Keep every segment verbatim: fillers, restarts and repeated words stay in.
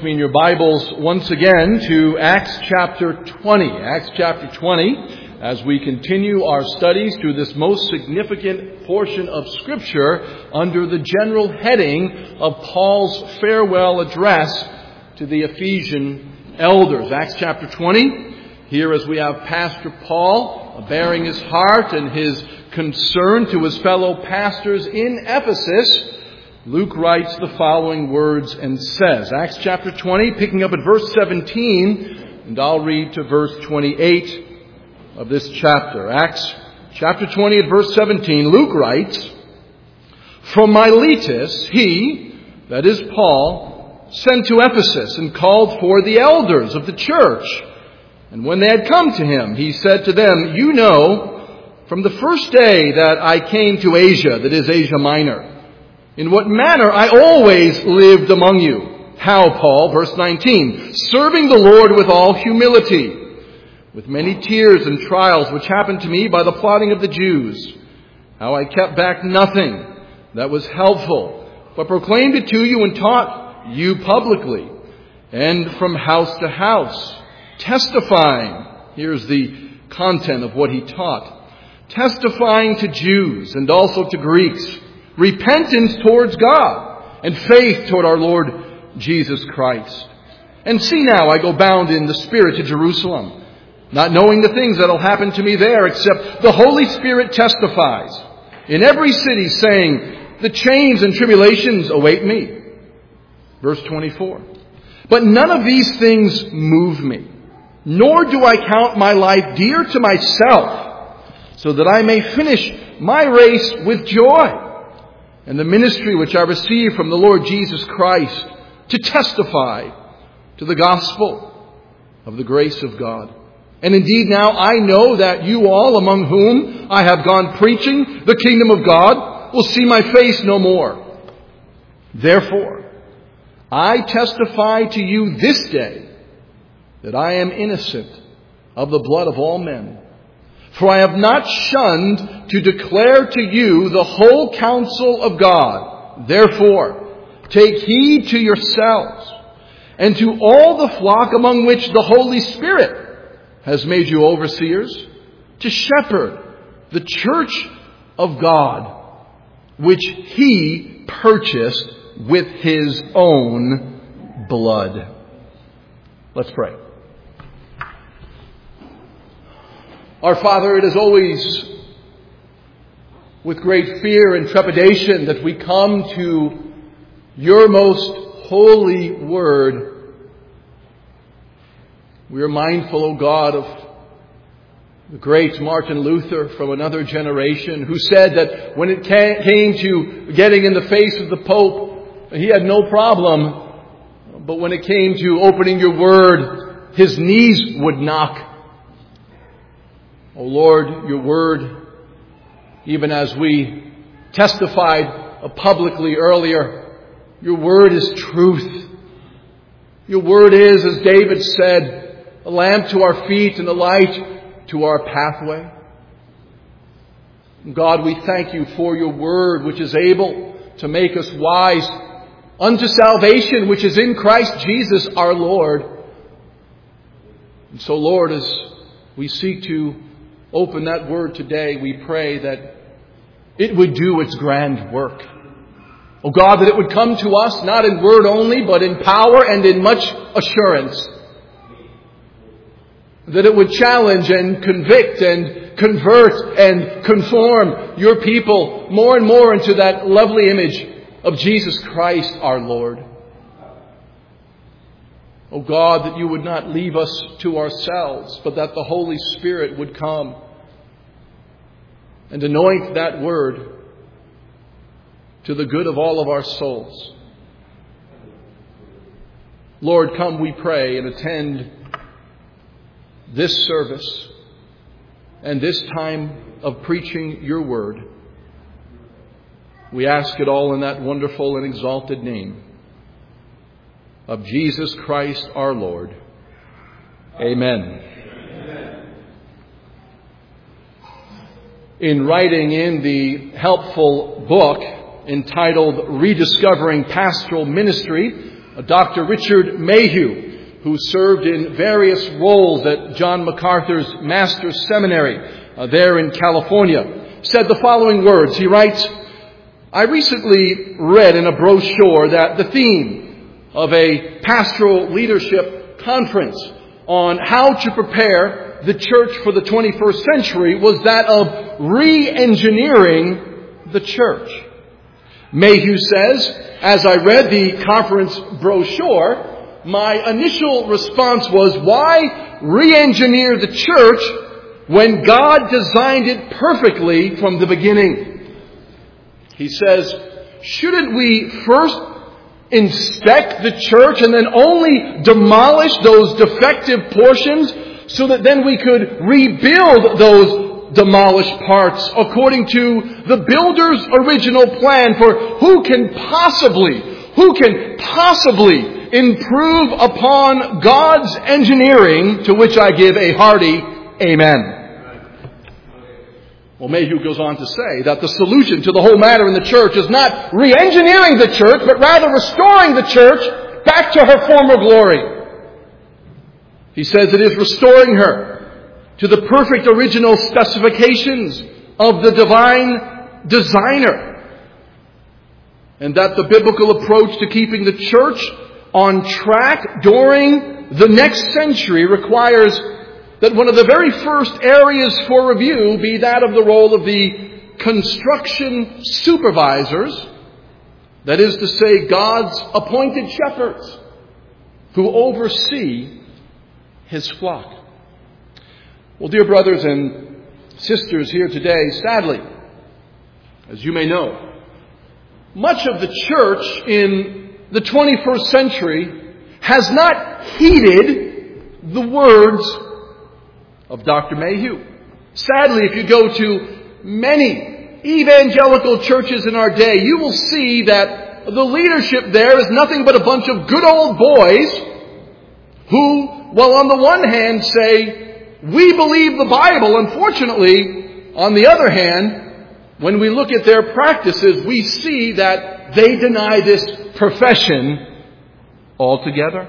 me in your Bibles once again to Acts chapter twenty. Acts chapter twenty, as we continue our studies through this most significant portion of Scripture under the general heading of Paul's farewell address to the Ephesian elders. Acts chapter twenty, here as we have Pastor Paul bearing his heart and his concern to his fellow pastors in Ephesus, Luke writes the following words and says, Acts chapter twenty, picking up at verse seventeen, and I'll read to verse twenty-eight of this chapter. Acts chapter twenty at verse seventeen, Luke writes, From Miletus he, that is Paul, sent to Ephesus and called for the elders of the church. And when they had come to him, he said to them, You know, from the first day that I came to Asia, that is Asia Minor, in what manner I always lived among you. How, Paul, verse nineteen, serving the Lord with all humility, with many tears and trials which happened to me by the plotting of the Jews. How I kept back nothing that was helpful, but proclaimed it to you and taught you publicly, and from house to house, testifying, here's the content of what he taught, testifying to Jews and also to Greeks, repentance towards God and faith toward our Lord Jesus Christ. And see now, I go bound in the Spirit to Jerusalem, not knowing the things that will happen to me there, except the Holy Spirit testifies in every city, saying, the chains and tribulations await me. Verse twenty-four. But none of these things move me, nor do I count my life dear to myself, so that I may finish my race with joy, and the ministry which I received from the Lord Jesus Christ, to testify to the gospel of the grace of God. And indeed now I know that you all among whom I have gone preaching the kingdom of God will see my face no more. Therefore, I testify to you this day that I am innocent of the blood of all men. For I have not shunned to declare to you the whole counsel of God. Therefore, take heed to yourselves and to all the flock among which the Holy Spirit has made you overseers, to shepherd the church of God, which he purchased with his own blood. Let's pray. Our Father, it is always with great fear and trepidation that we come to your most holy word. We are mindful, O God, of the great Martin Luther from another generation, who said that when it came to getting in the face of the Pope, he had no problem. But when it came to opening your word, his knees would knock. O Lord, your word, even as we testified publicly earlier, your word is truth. Your word is, as David said, a lamp to our feet and a light to our pathway. God, we thank you for your word, which is able to make us wise unto salvation, which is in Christ Jesus our Lord. And so, Lord, as we seek to open that word today, we pray that it would do its grand work. Oh God, that it would come to us not in word only, but in power and in much assurance. That it would challenge and convict and convert and conform your people more and more into that lovely image of Jesus Christ our Lord. Oh God, that you would not leave us to ourselves, but that the Holy Spirit would come and anoint that word to the good of all of our souls. Lord, come, we pray, and attend this service and this time of preaching your word. We ask it all in that wonderful and exalted name of Jesus Christ our Lord. Amen. Amen. In writing in the helpful book entitled Rediscovering Pastoral Ministry, Doctor Richard Mayhew, who served in various roles at John MacArthur's Master's Seminary uh, there in California, said the following words. He writes, "I recently read in a brochure that the theme of a pastoral leadership conference on how to prepare the church for the twenty-first century was that of re-engineering the church. Mayhew says, as I read the conference brochure, my initial response was, why re-engineer the church when God designed it perfectly from the beginning? He says, shouldn't we first inspect the church and then only demolish those defective portions so that then we could rebuild those demolished parts according to the builder's original plan for who can possibly, who can possibly improve upon God's engineering, to which I give a hearty amen." Well, Mayhew goes on to say that the solution to the whole matter in the church is not re-engineering the church, but rather restoring the church back to her former glory. He says it is restoring her to the perfect original specifications of the divine designer. And that the biblical approach to keeping the church on track during the next century requires that one of the very first areas for review be that of the role of the construction supervisors, that is to say, God's appointed shepherds who oversee His flock. Well, dear brothers and sisters here today, sadly, as you may know, much of the church in the twenty-first century has not heeded the words of Doctor Mayhew. Sadly, if you go to many evangelical churches in our day, you will see that the leadership there is nothing but a bunch of good old boys who, well, on the one hand say, we believe the Bible. Unfortunately, on the other hand, when we look at their practices, we see that they deny this profession altogether.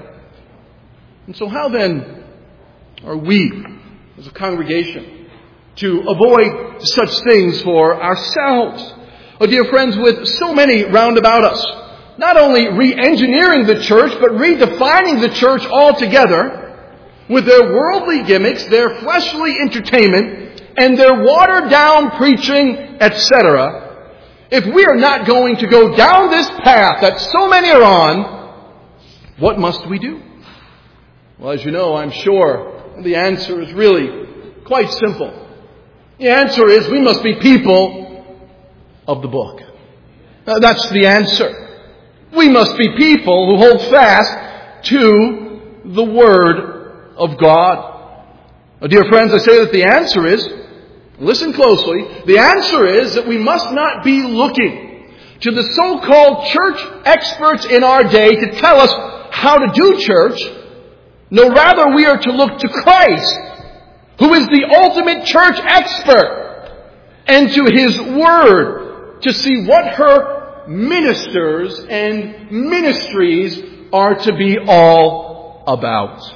And so how then are we, as a congregation, to avoid such things for ourselves? Oh, dear friends, with so many round about us, not only re-engineering the church, but redefining the church altogether, with their worldly gimmicks, their fleshly entertainment, and their watered-down preaching, et cetera, if we are not going to go down this path that so many are on, what must we do? Well, as you know, I'm sure the answer is really quite simple. The answer is we must be people of the book. Uh, that's the answer. We must be people who hold fast to the Word of God. Uh, dear friends, I say that the answer is, listen closely, the answer is that we must not be looking to the so-called church experts in our day to tell us how to do church. No, rather we are to look to Christ, who is the ultimate church expert, and to His Word to see what her ministers and ministries are to be all about.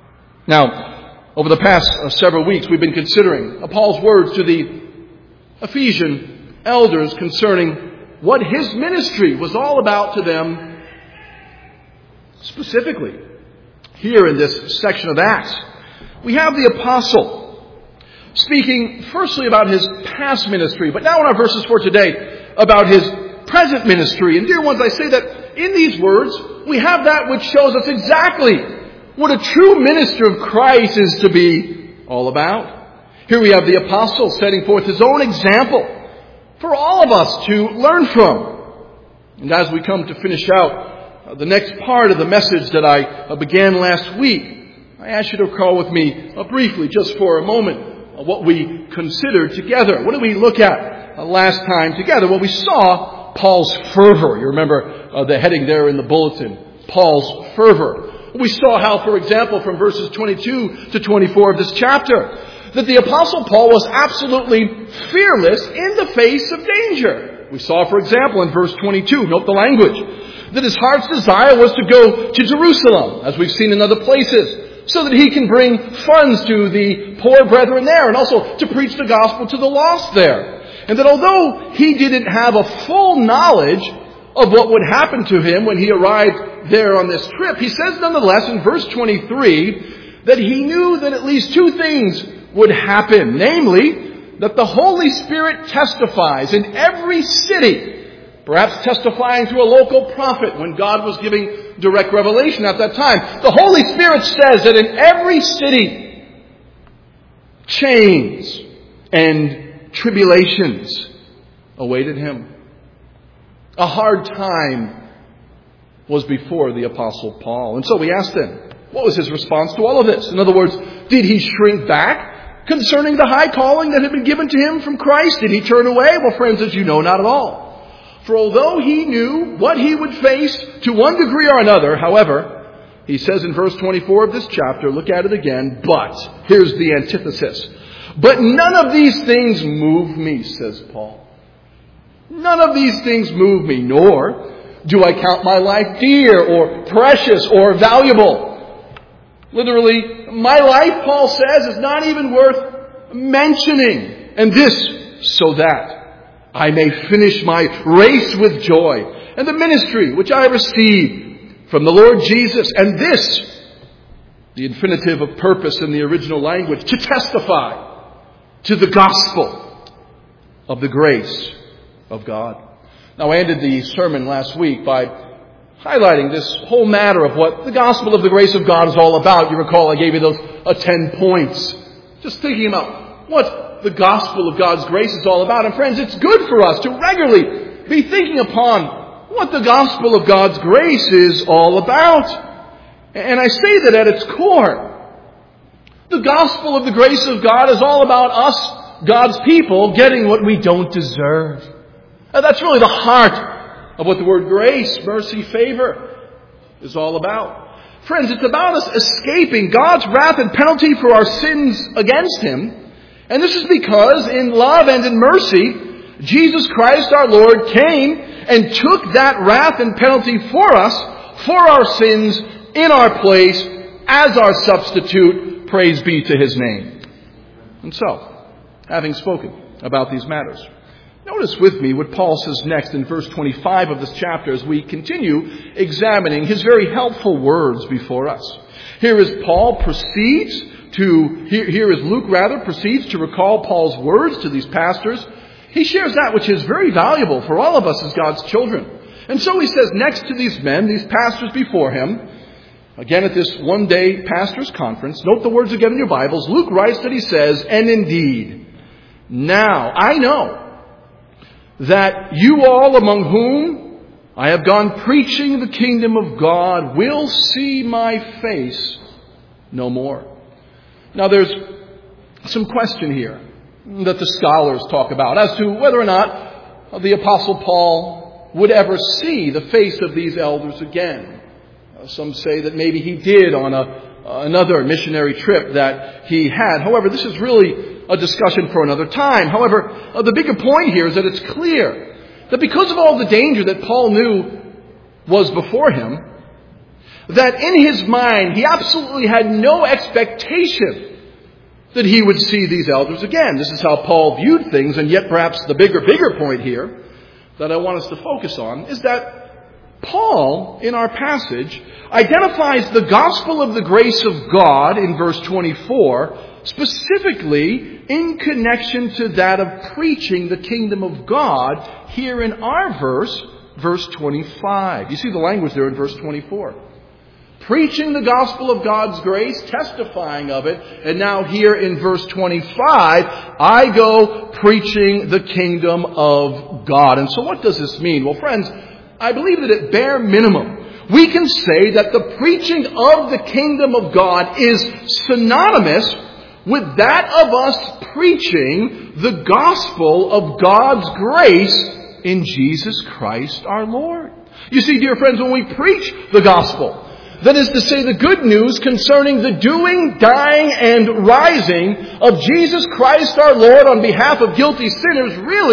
Now, over the past uh, several weeks, we've been considering uh, Paul's words to the Ephesian elders concerning what his ministry was all about to them specifically. Here in this section of Acts, we have the apostle speaking firstly about his past ministry, but now in our verses for today, about his present ministry. And dear ones, I say that in these words, we have that which shows us exactly what a true minister of Christ is to be all about. Here we have the apostle setting forth his own example for all of us to learn from. And as we come to finish out uh, the next part of the message that I uh, began last week, I ask you to recall with me uh, briefly, just for a moment, uh, what we considered together. What did we look at uh, last time together? Well, we saw Paul's fervor. You remember uh, the heading there in the bulletin, Paul's fervor. We saw how, for example, from verses twenty-two to twenty-four of this chapter, that the Apostle Paul was absolutely fearless in the face of danger. We saw, for example, in verse twenty-two, note the language, that his heart's desire was to go to Jerusalem, as we've seen in other places, so that he can bring funds to the poor brethren there, and also to preach the gospel to the lost there. And that although he didn't have a full knowledge of what would happen to him when he arrived there on this trip, he says nonetheless in verse twenty-three that he knew that at least two things would happen. Namely, that the Holy Spirit testifies in every city, perhaps testifying through a local prophet when God was giving direct revelation at that time. The Holy Spirit says that in every city, chains and tribulations awaited him. A hard time was before the Apostle Paul. And so we asked him, what was his response to all of this? In other words, did he shrink back concerning the high calling that had been given to him from Christ? Did he turn away? Well, friends, as you know, not at all. For although he knew what he would face to one degree or another, however, he says in verse twenty-four of this chapter, look at it again, but, here's the antithesis, but none of these things move me, says Paul. None of these things move me, nor do I count my life dear or precious or valuable. Literally, my life, Paul says, is not even worth mentioning. And this, so that I may finish my race with joy and the ministry which I received from the Lord Jesus. And this, the infinitive of purpose in the original language, to testify to the gospel of the grace of God. Now, I ended the sermon last week by highlighting this whole matter of what the gospel of the grace of God is all about. You recall I gave you those uh, ten points. Just thinking about what the gospel of God's grace is all about. And friends, it's good for us to regularly be thinking upon what the gospel of God's grace is all about. And I say that at its core, the gospel of the grace of God is all about us, God's people, getting what we don't deserve. And that's really the heart of what the word grace, mercy, favor is all about. Friends, it's about us escaping God's wrath and penalty for our sins against Him. And this is because in love and in mercy, Jesus Christ our Lord came and took that wrath and penalty for us, for our sins, in our place, as our substitute. Praise be to His name. And so, having spoken about these matters, notice with me what Paul says next in verse twenty-five of this chapter as we continue examining his very helpful words before us. Here is Paul proceeds to, here, here is Luke rather, proceeds to recall Paul's words to these pastors. He shares that which is very valuable for all of us as God's children. And so he says next to these men, these pastors before him, again at this one-day pastors' conference, note the words again in your Bibles, Luke writes that he says, and indeed, now I know that you all among whom I have gone preaching the kingdom of God will see my face no more. Now there's some question here that the scholars talk about as to whether or not the Apostle Paul would ever see the face of these elders again. Some say that maybe he did on a, another missionary trip that he had. However, this is really a discussion for another time. However, uh, the bigger point here is that it's clear that because of all the danger that Paul knew was before him, that in his mind he absolutely had no expectation that he would see these elders again. This is how Paul viewed things, and yet perhaps the bigger, bigger point here that I want us to focus on is that Paul, in our passage, identifies the gospel of the grace of God in verse twenty-four specifically in connection to that of preaching the kingdom of God here in our verse, verse twenty-five. You see the language there in verse twenty-four. Preaching the gospel of God's grace, testifying of it, and now here in verse twenty-five, I go preaching the kingdom of God. And so what does this mean? Well, friends, I believe that at bare minimum, we can say that the preaching of the kingdom of God is synonymous with that of us preaching the gospel of God's grace in Jesus Christ our Lord. You see, dear friends, when we preach the gospel, that is to say the good news concerning the doing, dying, and rising of Jesus Christ our Lord on behalf of guilty sinners, really,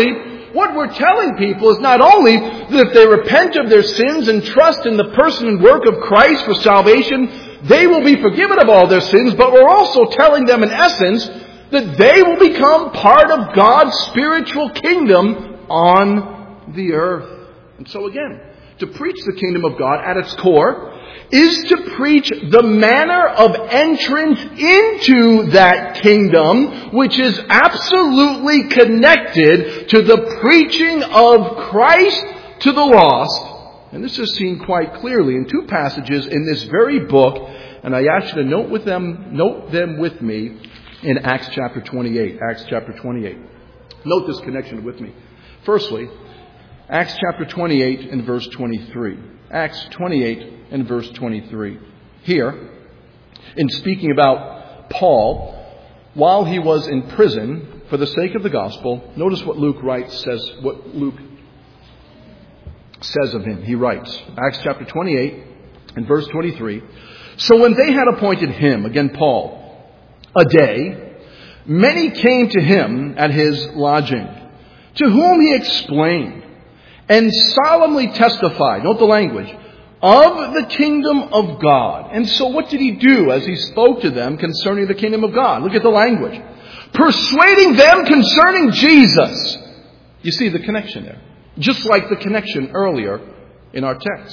what we're telling people is not only that if they repent of their sins and trust in the person and work of Christ for salvation, they will be forgiven of all their sins, but we're also telling them in essence that they will become part of God's spiritual kingdom on the earth. And so again, to preach the kingdom of God at its core is to preach the manner of entrance into that kingdom, which is absolutely connected to the preaching of Christ to the lost. And this is seen quite clearly in two passages in this very book, and I ask you to note with them, note them with me in Acts chapter twenty-eight. Acts chapter twenty-eight. Note this connection with me. Firstly, Acts chapter twenty-eight and verse twenty-three. Acts twenty-eight and verse twenty-three. Here, in speaking about Paul, while he was in prison for the sake of the gospel, notice what Luke writes, says, what Luke says of him. He writes, Acts chapter twenty-eight and verse twenty-three. So when they had appointed him, again Paul, a day, many came to him at his lodging, to whom he explained and solemnly testified, note the language, of the kingdom of God. And so what did he do as he spoke to them concerning the kingdom of God? Look at the language. Persuading them concerning Jesus. You see the connection there. Just like the connection earlier in our text.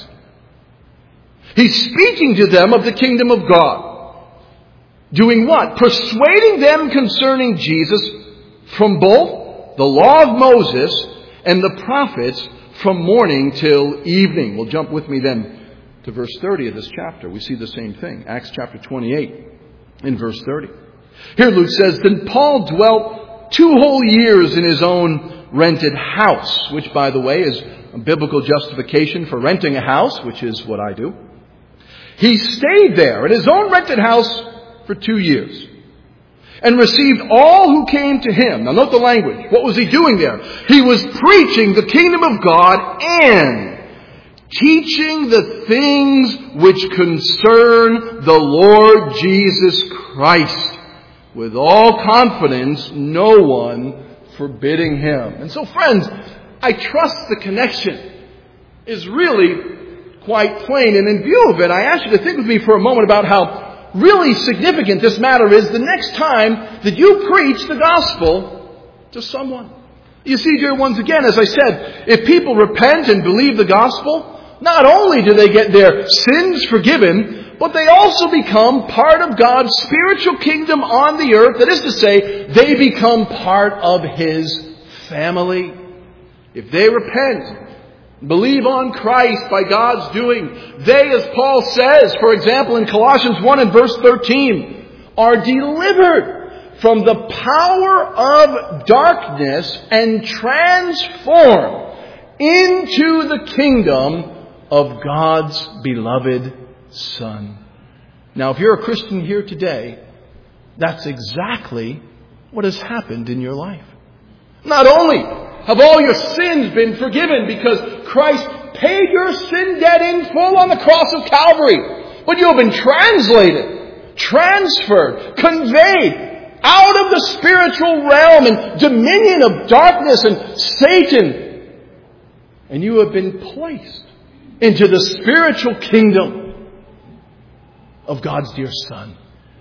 He's speaking to them of the kingdom of God. Doing what? Persuading them concerning Jesus from both the law of Moses and the prophets from morning till evening. Well, jump with me then to verse thirty of this chapter. We see the same thing. Acts chapter twenty-eight in verse thirty. Here Luke says, Then Paul dwelt two whole years in his own rented house, which, by the way, is a biblical justification for renting a house, which is what I do. He stayed there in his own rented house for two years and received all who came to him. Now note the language. What was he doing there? He was preaching the kingdom of God and teaching the things which concern the Lord Jesus Christ, with all confidence, no one forbidding him. And so, friends, I trust the connection is really quite plain. And in view of it, I ask you to think with me for a moment about how really significant this matter is the next time that you preach the gospel to someone. You see, dear ones, again, as I said, if people repent and believe the gospel, not only do they get their sins forgiven, but they also become part of God's spiritual kingdom on the earth. That is to say, they become part of His family. If they repent, believe on Christ by God's doing, they, as Paul says, for example, in Colossians one and verse thirteen, are delivered from the power of darkness and transformed into the kingdom of God's beloved Son. Now, if you're a Christian here today, that's exactly what has happened in your life. Not only have all your sins been forgiven because Christ paid your sin debt in full on the cross of Calvary, but you have been translated, transferred, conveyed out of the spiritual realm and dominion of darkness and Satan, and you have been placed into the spiritual kingdom of God's dear Son.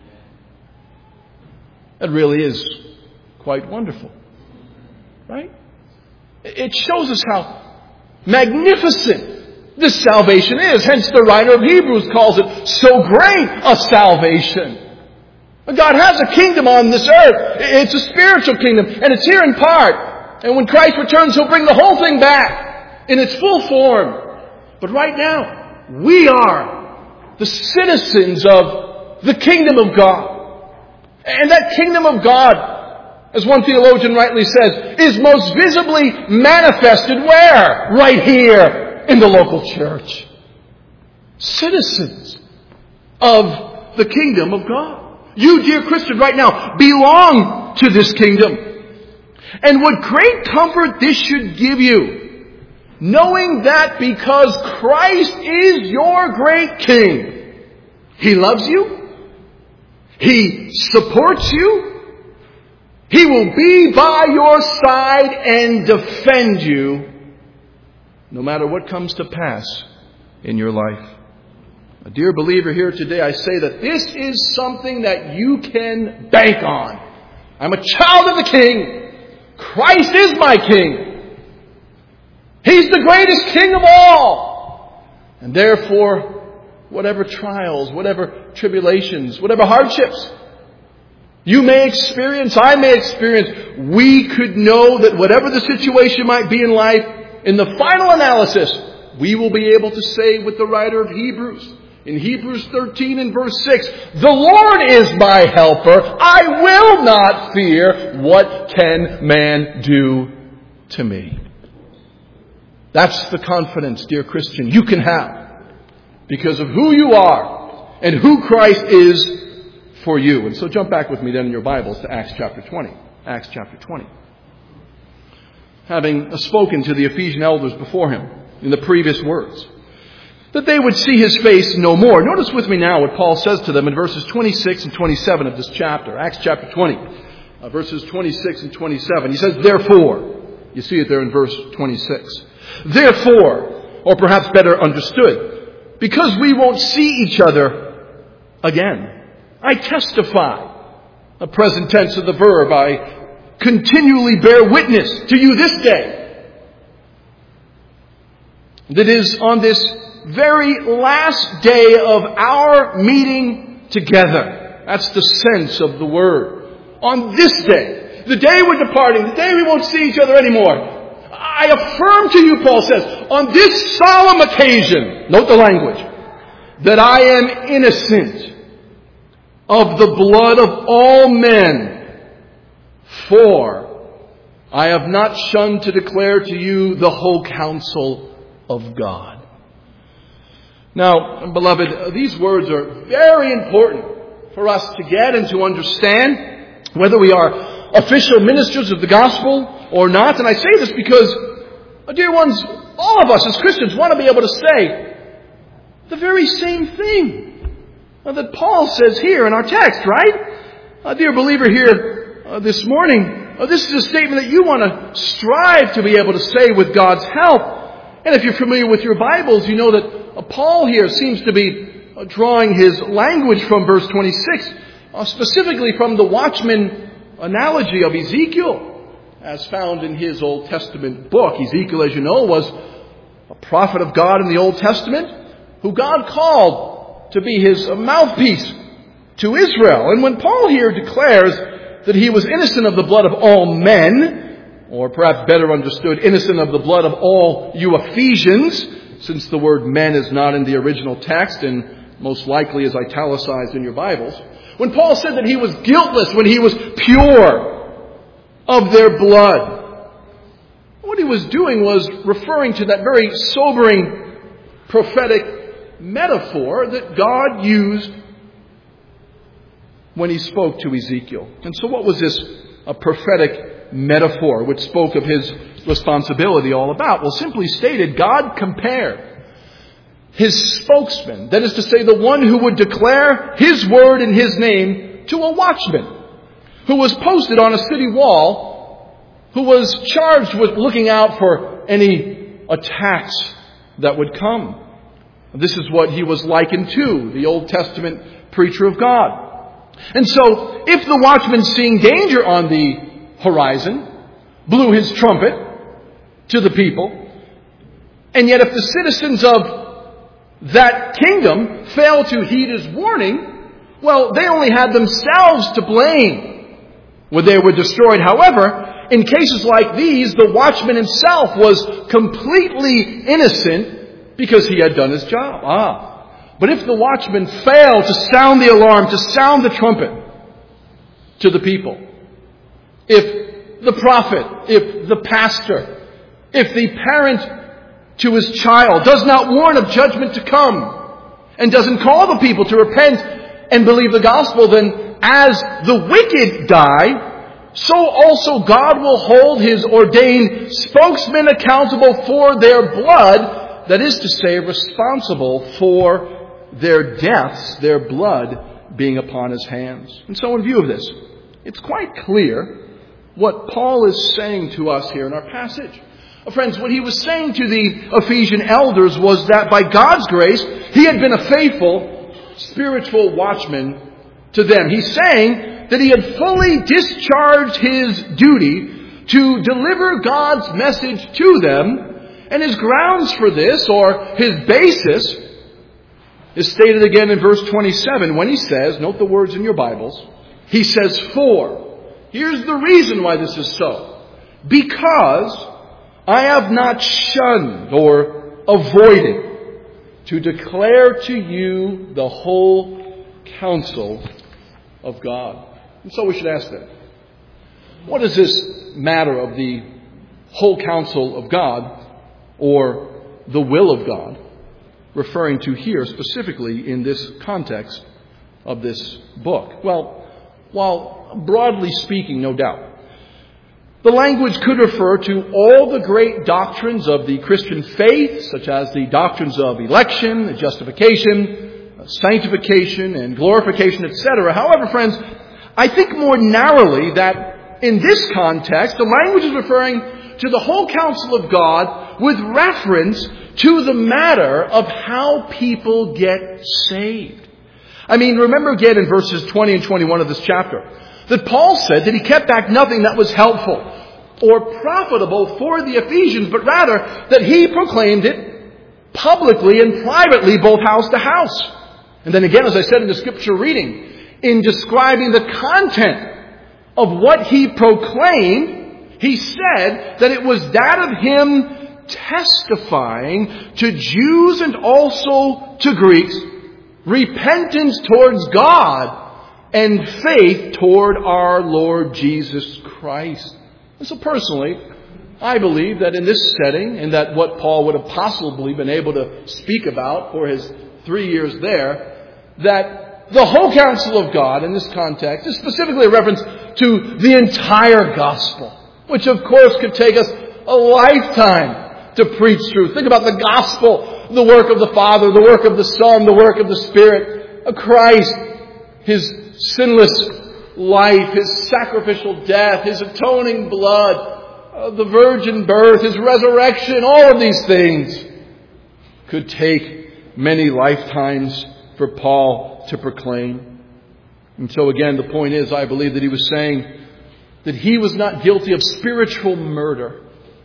That really is quite wonderful, right? It shows us how magnificent this salvation is. Hence the writer of Hebrews calls it so great a salvation. God has a kingdom on this earth. It's a spiritual kingdom, and it's here in part. And when Christ returns, He'll bring the whole thing back in its full form. But right now, we are the citizens of the kingdom of God. And that kingdom of God, as one theologian rightly says, is most visibly manifested where? Right here in the local church. Citizens of the kingdom of God. You, dear Christian, right now belong to this kingdom. And what great comfort this should give you, knowing that because Christ is your great King, He loves you, He supports you, He will be by your side and defend you no matter what comes to pass in your life. A dear believer here today, I say that this is something that you can bank on. I'm a child of the King. Christ is my King. He's the greatest King of all. And therefore, whatever trials, whatever tribulations, whatever hardships you may experience, I may experience, we could know that whatever the situation might be in life, in the final analysis, we will be able to say with the writer of Hebrews, in Hebrews thirteen and verse six, the Lord is my helper. I will not fear. What can man do to me? That's the confidence, dear Christian, you can have because of who you are and who Christ is for you. And so jump back with me then in your Bibles to Acts chapter twenty. Acts chapter twenty. Having spoken to the Ephesian elders before him in the previous words, that they would see his face no more. Notice with me now what Paul says to them in verses twenty-six and twenty-seven of this chapter. Acts chapter twenty, uh, verses twenty-six and twenty-seven. He says, therefore, you see it there in verse twenty-six. Therefore, or perhaps better understood, because we won't see each other again, I testify, the present tense of the verb, I continually bear witness to you this day. That is on this very last day of our meeting together. That's the sense of the word. On this day, the day we're departing, the day we won't see each other anymore, I affirm to you, Paul says, on this solemn occasion, note the language, that I am innocent of the blood of all men, for I have not shunned to declare to you the whole counsel of God. Now, beloved, these words are very important for us to get and to understand, whether we are official ministers of the gospel or not. And I say this because, dear ones, all of us as Christians want to be able to say the very same thing that Paul says here in our text, right? Uh, dear believer here uh, this morning, uh, this is a statement that you want to strive to be able to say with God's help. And if you're familiar with your Bibles, you know that uh, Paul here seems to be uh, drawing his language from verse twenty-six, uh, specifically from the watchman analogy of Ezekiel, as found in his Old Testament book. Ezekiel, as you know, was a prophet of God in the Old Testament, who God called to be his mouthpiece to Israel. And when Paul here declares that he was innocent of the blood of all men, or perhaps better understood, innocent of the blood of all you Ephesians, since the word men is not in the original text and most likely is italicized in your Bibles, when Paul said that he was guiltless, when he was pure of their blood, what he was doing was referring to that very sobering prophetic metaphor that God used when he spoke to Ezekiel. And so what was this a prophetic metaphor which spoke of his responsibility all about? Well, simply stated, God compared his spokesman, that is to say, the one who would declare his word in his name, to a watchman who was posted on a city wall, who was charged with looking out for any attacks that would come. This is what he was likened to, the Old Testament preacher of God. And so, if the watchman, seeing danger on the horizon, blew his trumpet to the people, and yet if the citizens of that kingdom failed to heed his warning, well, they only had themselves to blame when they were destroyed. However, in cases like these, the watchman himself was completely innocent because he had done his job. Ah. But if the watchman failed to sound the alarm, to sound the trumpet to the people, if the prophet, if the pastor, if the parent to his child does not warn of judgment to come and doesn't call the people to repent and believe the gospel, then as the wicked die, so also God will hold his ordained spokesman accountable for their blood, that is to say, responsible for their deaths, their blood being upon his hands. And so in view of this, it's quite clear what Paul is saying to us here in our passage. Friends, what he was saying to the Ephesian elders was that by God's grace, he had been a faithful spiritual watchman to them. He's saying that he had fully discharged his duty to deliver God's message to them, and his grounds for this, or his basis, is stated again in verse twenty-seven when he says, note the words in your Bibles, he says, "For." Here's the reason why this is so. "Because I have not shunned or avoided to declare to you the whole counsel of God." And so we should ask them, what is this matter of the whole counsel of God, or the will of God, referring to here specifically in this context of this book? Well, while broadly speaking, no doubt, the language could refer to all the great doctrines of the Christian faith, such as the doctrines of election, justification, sanctification, and glorification, et cetera. However, friends, I think more narrowly that in this context, the language is referring to the whole counsel of God with reference to the matter of how people get saved. I mean, remember again in verses twenty and twenty-one of this chapter that Paul said that he kept back nothing that was helpful or profitable for the Ephesians, but rather that he proclaimed it publicly and privately, both house to house. And then again, as I said in the scripture reading, in describing the content of what he proclaimed, he said that it was that of him testifying to Jews and also to Greeks repentance towards God and faith toward our Lord Jesus Christ. And so personally, I believe that in this setting, and that what Paul would have possibly been able to speak about for his three years there, that the whole counsel of God in this context is specifically a reference to the entire gospel, which of course could take us a lifetime to preach through. Think about the gospel, the work of the Father, the work of the Son, the work of the Spirit, of Christ, His sinless life, His sacrificial death, His atoning blood, uh, the virgin birth, His resurrection. All of these things could take many lifetimes for Paul to proclaim. And so again, the point is, I believe that he was saying that he was not guilty of spiritual murder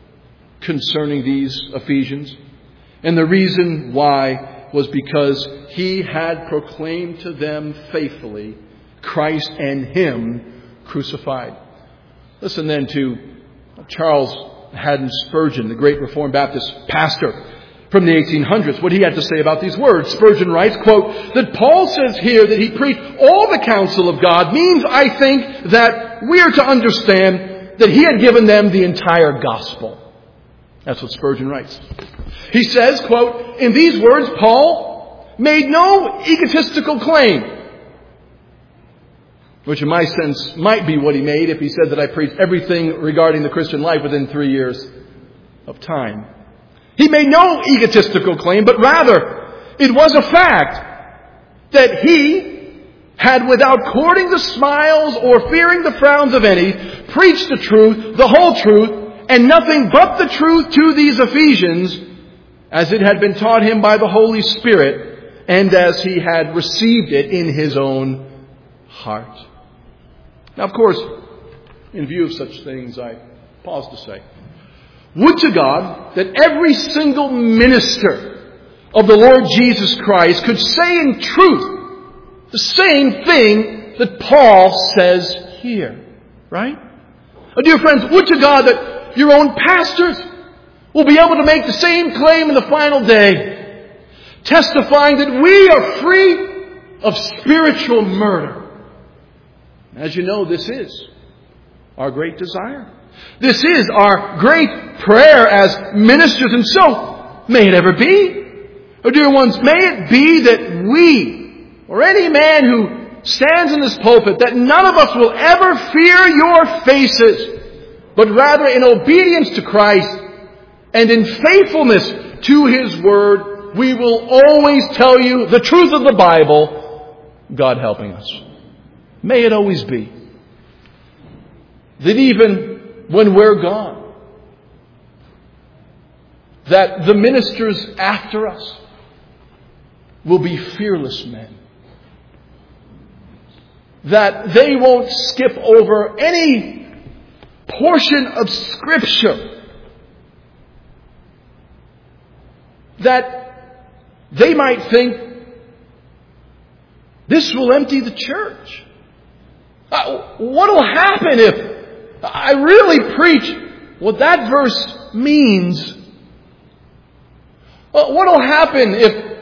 concerning these Ephesians. And the reason why was because he had proclaimed to them faithfully Christ and Him crucified. Listen then to Charles Haddon Spurgeon, the great Reformed Baptist pastor from the eighteen hundreds, what he had to say about these words. Spurgeon writes, quote, that Paul says here that he preached all the counsel of God means, I think, that we are to understand that he had given them the entire gospel. That's what Spurgeon writes. He says, quote, in these words, Paul made no egotistical claim, which in my sense might be what he made if he said that I preached everything regarding the Christian life within three years of time. He made no egotistical claim, but rather it was a fact that he had, without courting the smiles or fearing the frowns of any, preached the truth, the whole truth, and nothing but the truth to these Ephesians, as it had been taught him by the Holy Spirit, and as he had received it in his own heart. Now, of course, in view of such things, I pause to say, would to God that every single minister of the Lord Jesus Christ could say in truth the same thing that Paul says here. Right? Oh, dear friends, would to God that your own pastors will be able to make the same claim in the final day, testifying that we are free of spiritual murder. As you know, this is our great desire. This is our great prayer as ministers, and so may it ever be. Oh, dear ones, may it be that we, or any man who stands in this pulpit, that none of us will ever fear your faces, but rather in obedience to Christ and in faithfulness to His Word, we will always tell you the truth of the Bible, God helping us. May it always be. that even when we're gone, that the ministers after us will be fearless men. That they won't skip over any portion of Scripture. That they might think, this will empty the church. Uh, what will happen if I really preach what that verse means? Uh, what will happen if,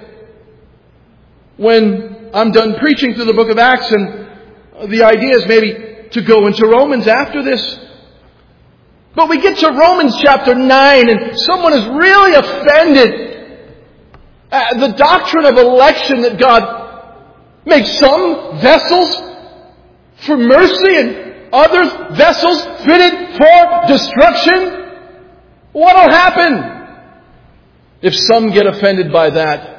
when I'm done preaching through the book of Acts, and the idea is maybe to go into Romans after this, but we get to Romans chapter nine and someone is really offended at the doctrine of election, that God makes some vessels for mercy and others vessels fitted for destruction. What will happen if some get offended by that?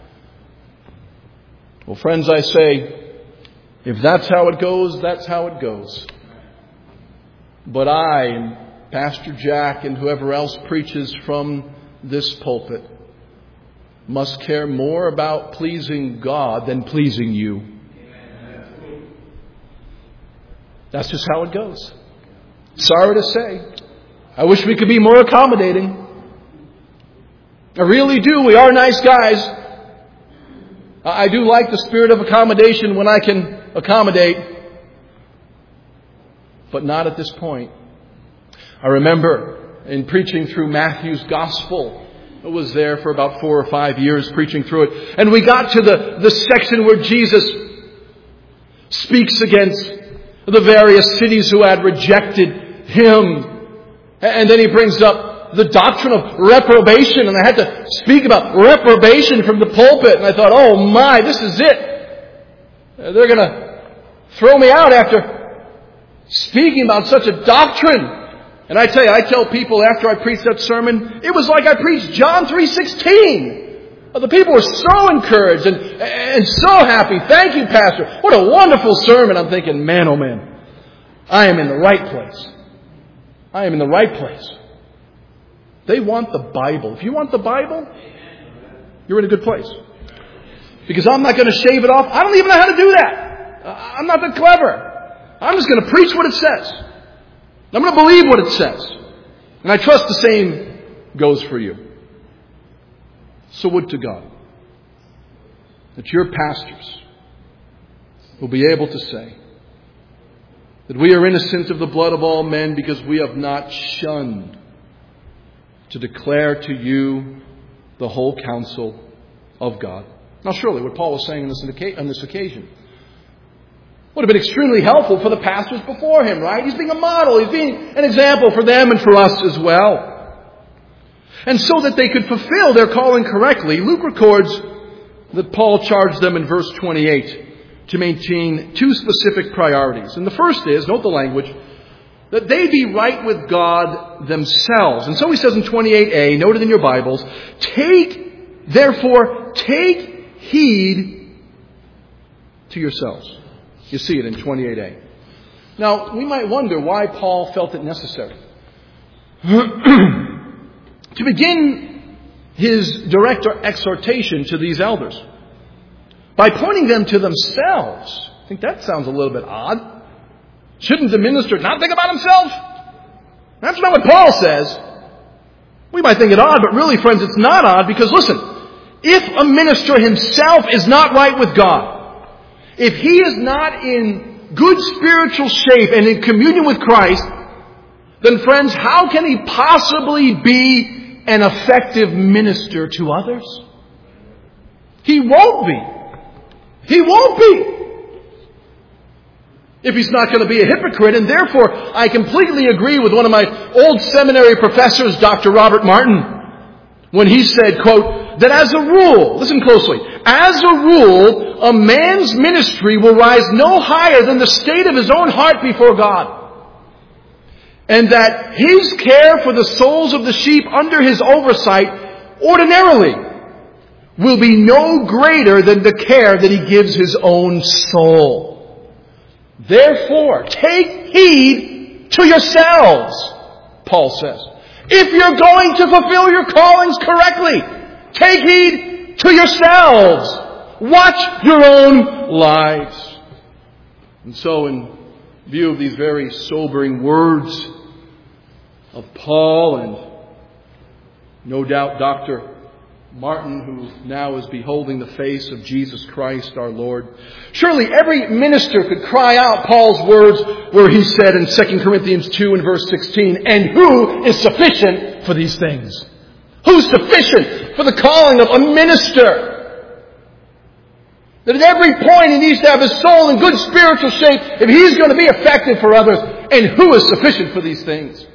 Well, friends, I say, if that's how it goes, that's how it goes. But I and Pastor Jack and whoever else preaches from this pulpit must care more about pleasing God than pleasing you. That's just how it goes. Sorry to say. I wish we could be more accommodating. I really do. We are nice guys. I do like the spirit of accommodation when I can accommodate. But not at this point. I remember in preaching through Matthew's Gospel, I was there for about four or five years preaching through it. And we got to the, the section where Jesus speaks against the various cities who had rejected Him. And then He brings up the doctrine of reprobation. And I had to speak about reprobation from the pulpit. And I thought, oh my, this is it. They're going to throw me out after speaking about such a doctrine. And I tell you, I tell people after I preached that sermon, it was like I preached John three sixteen. The people were so encouraged and, and so happy. Thank you, Pastor. What a wonderful sermon. I'm thinking, man, oh man, I am in the right place. I am in the right place. They want the Bible. If you want the Bible, you're in a good place. Because I'm not going to shave it off. I don't even know how to do that. I'm not that clever. I'm just going to preach what it says. I'm going to believe what it says. And I trust the same goes for you. So would to God that your pastors will be able to say that we are innocent of the blood of all men because we have not shunned to declare to you the whole counsel of God. Now surely what Paul was saying on this, on this occasion would have been extremely helpful for the pastors before him, right? He's being a model. He's being an example for them and for us as well. And so that they could fulfill their calling correctly, Luke records that Paul charged them in verse twenty-eight to maintain two specific priorities. And the first is, note the language, that they be right with God themselves. And so he says in twenty-eight a, noted in your Bibles, take, therefore, take heed to yourselves. You see it in twenty-eight a. Now, we might wonder why Paul felt it necessary to begin his direct exhortation to these elders by pointing them to themselves. I think that sounds a little bit odd. Shouldn't the minister not think about himself? That's not what Paul says. We might think it odd, but really, friends, it's not odd because, listen, if a minister himself is not right with God, if he is not in good spiritual shape and in communion with Christ, then, friends, how can he possibly be an effective minister to others? He won't be. He won't be. If he's not going to be a hypocrite. And therefore, I completely agree with one of my old seminary professors, Doctor Robert Martin, when he said, quote, that as a rule, listen closely, as a rule, a man's ministry will rise no higher than the state of his own heart before God. And that his care for the souls of the sheep under his oversight ordinarily will be no greater than the care that he gives his own soul. Therefore, take heed to yourselves, Paul says. If you're going to fulfill your callings correctly, take heed to yourselves. Watch your own lives. And so, in view of these very sobering words of Paul, and no doubt Doctor Martin, who now is beholding the face of Jesus Christ our Lord, surely every minister could cry out Paul's words where he said in Second Corinthians two and verse sixteen, and who is sufficient for these things? Who's sufficient for the calling of a minister? That at every point he needs to have his soul in good spiritual shape if he's going to be effective for others. And who is sufficient for these things?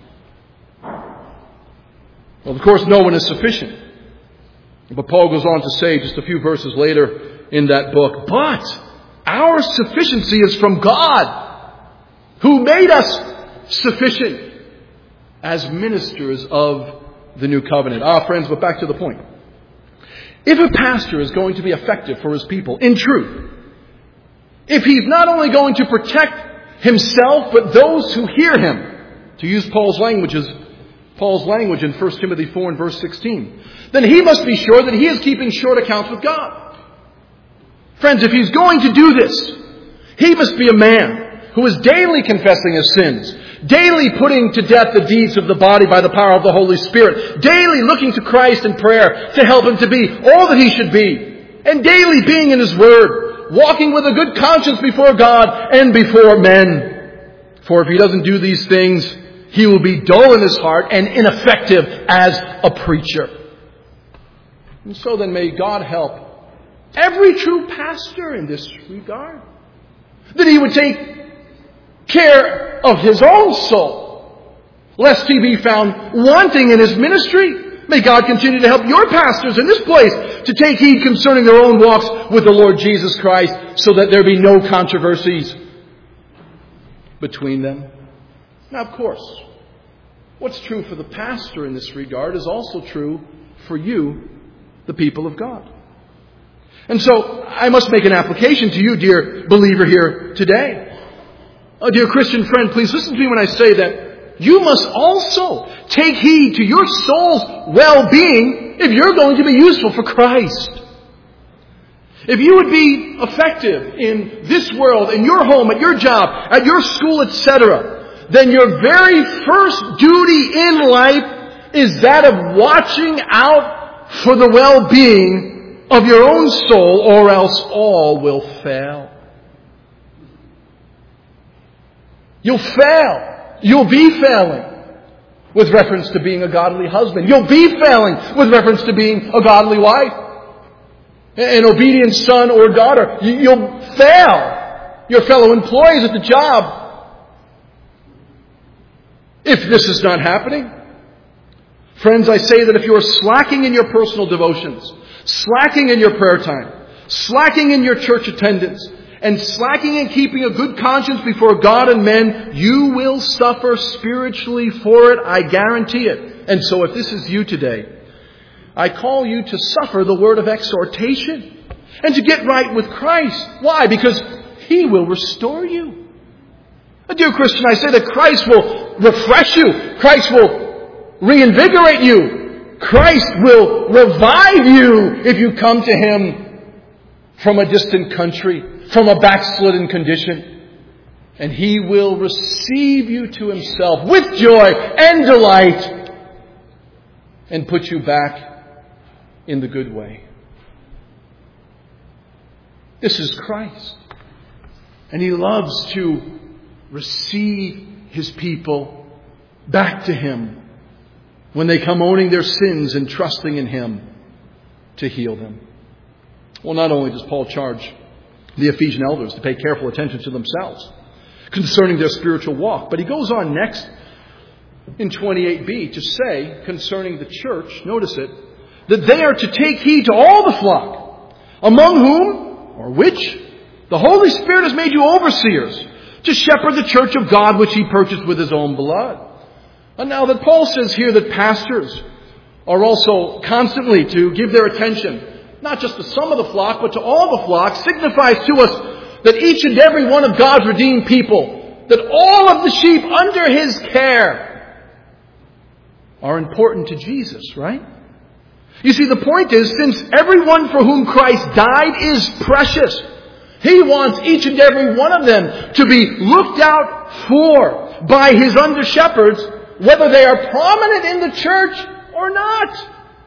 Well, of course, no one is sufficient. But Paul goes on to say just a few verses later in that book, but our sufficiency is from God, who made us sufficient as ministers of the new covenant. Ah, friends, but back to the point. If a pastor is going to be effective for his people, in truth, if he's not only going to protect himself, but those who hear him, to use Paul's languages, Paul's language in First Timothy four and verse sixteen, then he must be sure that he is keeping short accounts with God. Friends, if he's going to do this, he must be a man who is daily confessing his sins, daily putting to death the deeds of the body by the power of the Holy Spirit, daily looking to Christ in prayer to help him to be all that he should be, and daily being in his word, walking with a good conscience before God and before men. For if he doesn't do these things, he will be dull in his heart and ineffective as a preacher. And so then may God help every true pastor in this regard, that he would take care of his own soul, lest he be found wanting in his ministry. May God continue to help your pastors in this place to take heed concerning their own walks with the Lord Jesus Christ, so that there be no controversies between them. Now, of course, what's true for the pastor in this regard is also true for you, the people of God. And so, I must make an application to you, dear believer here today. Oh, dear Christian friend, please listen to me when I say that you must also take heed to your soul's well-being if you're going to be useful for Christ. If you would be effective in this world, in your home, at your job, at your school, et cetera, then your very first duty in life is that of watching out for the well-being of your own soul, or else all will fail. You'll fail. You'll be failing with reference to being a godly husband. You'll be failing with reference to being a godly wife, an obedient son or daughter. You'll fail your fellow employees at the job if this is not happening. Friends, I say that if you are slacking in your personal devotions, slacking in your prayer time, slacking in your church attendance, and slacking in keeping a good conscience before God and men, you will suffer spiritually for it, I guarantee it. And so if this is you today, I call you to suffer the word of exhortation and to get right with Christ. Why? Because He will restore you. Dear Christian, I say that Christ will refresh you. Christ will reinvigorate you. Christ will revive you if you come to Him from a distant country, from a backslidden condition. And He will receive you to Himself with joy and delight and put you back in the good way. This is Christ. And He loves to receive His people back to Him when they come owning their sins and trusting in Him to heal them. Well, not only does Paul charge the Ephesian elders to pay careful attention to themselves concerning their spiritual walk, but he goes on next in twenty-eight b to say concerning the church, notice it, that they are to take heed to all the flock, among whom, or which, the Holy Spirit has made you overseers, to shepherd the church of God which He purchased with His own blood. And now that Paul says here that pastors are also constantly to give their attention not just to some of the flock, but to all the flock, signifies to us that each and every one of God's redeemed people, that all of the sheep under His care are important to Jesus, right? You see, the point is, since everyone for whom Christ died is precious, He wants each and every one of them to be looked out for by His under-shepherds, whether they are prominent in the church or not.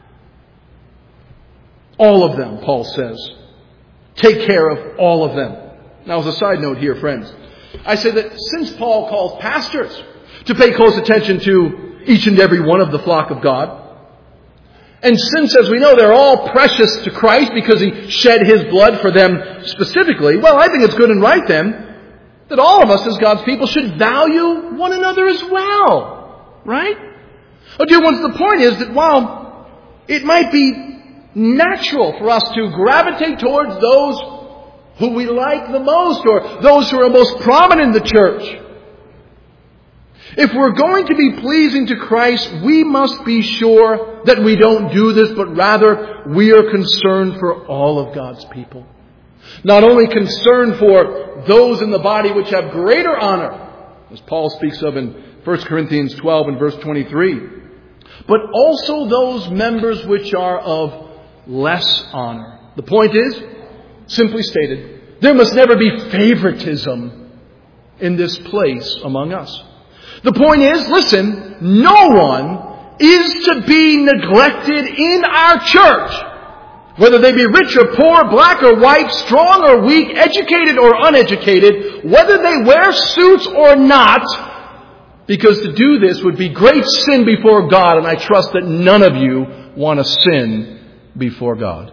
All of them, Paul says. Take care of all of them. Now, as a side note here, friends, I say that since Paul calls pastors to pay close attention to each and every one of the flock of God, and since, as we know, they're all precious to Christ because He shed His blood for them specifically, well, I think it's good and right then that all of us as God's people should value one another as well. Right? Oh, dear ones, the point is that while it might be natural for us to gravitate towards those who we like the most or those who are most prominent in the church, if we're going to be pleasing to Christ, we must be sure that we don't do this, but rather we are concerned for all of God's people. Not only concerned for those in the body which have greater honor, as Paul speaks of in First Corinthians twelve and verse twenty-three, but also those members which are of less honor. The point is, simply stated, there must never be favoritism in this place among us. The point is, listen, no one is to be neglected in our church. Whether they be rich or poor, black or white, strong or weak, educated or uneducated, whether they wear suits or not, because to do this would be great sin before God, and I trust that none of you want to sin before God.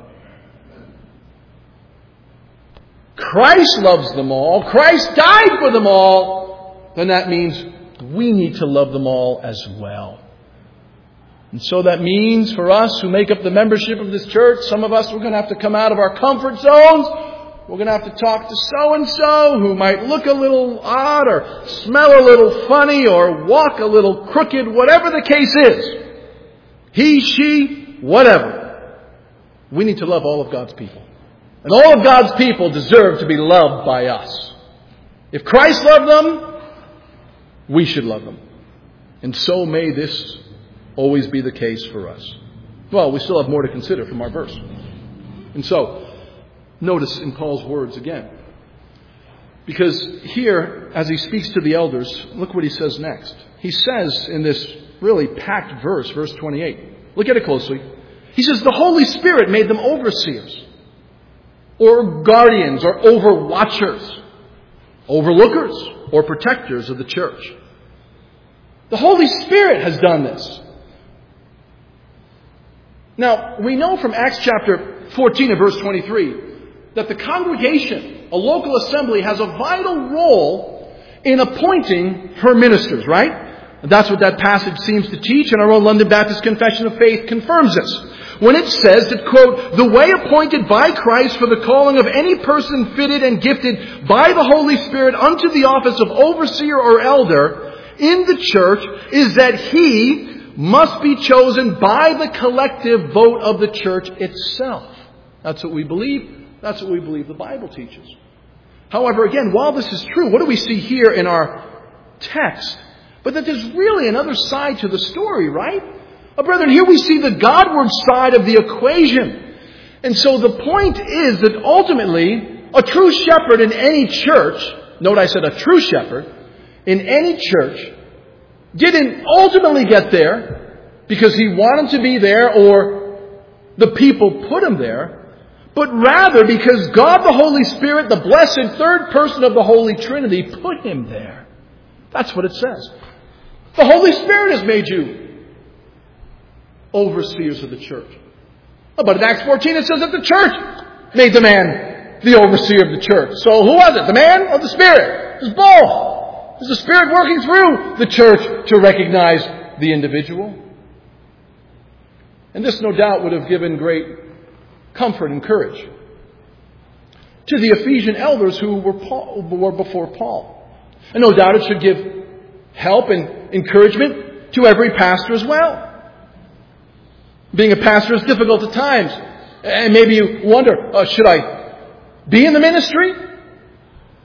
Christ loves them all. Christ died for them all. Then that means we need to love them all as well. And so that means for us who make up the membership of this church, some of us, we're going to have to come out of our comfort zones. We're going to have to talk to so-and-so who might look a little odd or smell a little funny or walk a little crooked, whatever the case is. He, she, whatever. We need to love all of God's people. And all of God's people deserve to be loved by us. If Christ loved them, we should love them. And so may this always be the case for us. Well, we still have more to consider from our verse. And so, notice in Paul's words again. Because here, as he speaks to the elders, look what he says next. He says in this really packed verse, verse twenty-eight. Look at it closely. He says, the Holy Spirit made them overseers, or guardians, or overwatchers, overlookers, or protectors of the church. The Holy Spirit has done this. Now, we know from Acts chapter fourteen and verse twenty-three that the congregation, a local assembly, has a vital role in appointing her ministers, right? And that's what that passage seems to teach, and our own London Baptist Confession of Faith confirms this. When it says that, quote, the way appointed by Christ for the calling of any person fitted and gifted by the Holy Spirit unto the office of overseer or elder in the church is that he must be chosen by the collective vote of the church itself. That's what we believe. That's what we believe the Bible teaches. However, again, while this is true, what do we see here in our text? But that there's really another side to the story, right? Oh, brethren, here we see the Godward side of the equation. And so the point is that ultimately, a true shepherd in any church, note I said a true shepherd, in any church, didn't ultimately get there because he wanted to be there or the people put him there, but rather because God the Holy Spirit, the blessed third person of the Holy Trinity, put him there. That's what it says. The Holy Spirit has made you overseers of the church. But in Acts fourteen it says that the church made the man the overseer of the church. So who was it? The man or the Spirit? It was both. Is the Spirit working through the church to recognize the individual? And this no doubt would have given great comfort and courage to the Ephesian elders who were, Paul, who were before Paul. And no doubt it should give help and encouragement to every pastor as well. Being a pastor is difficult at times. And maybe you wonder, uh, should I be in the ministry?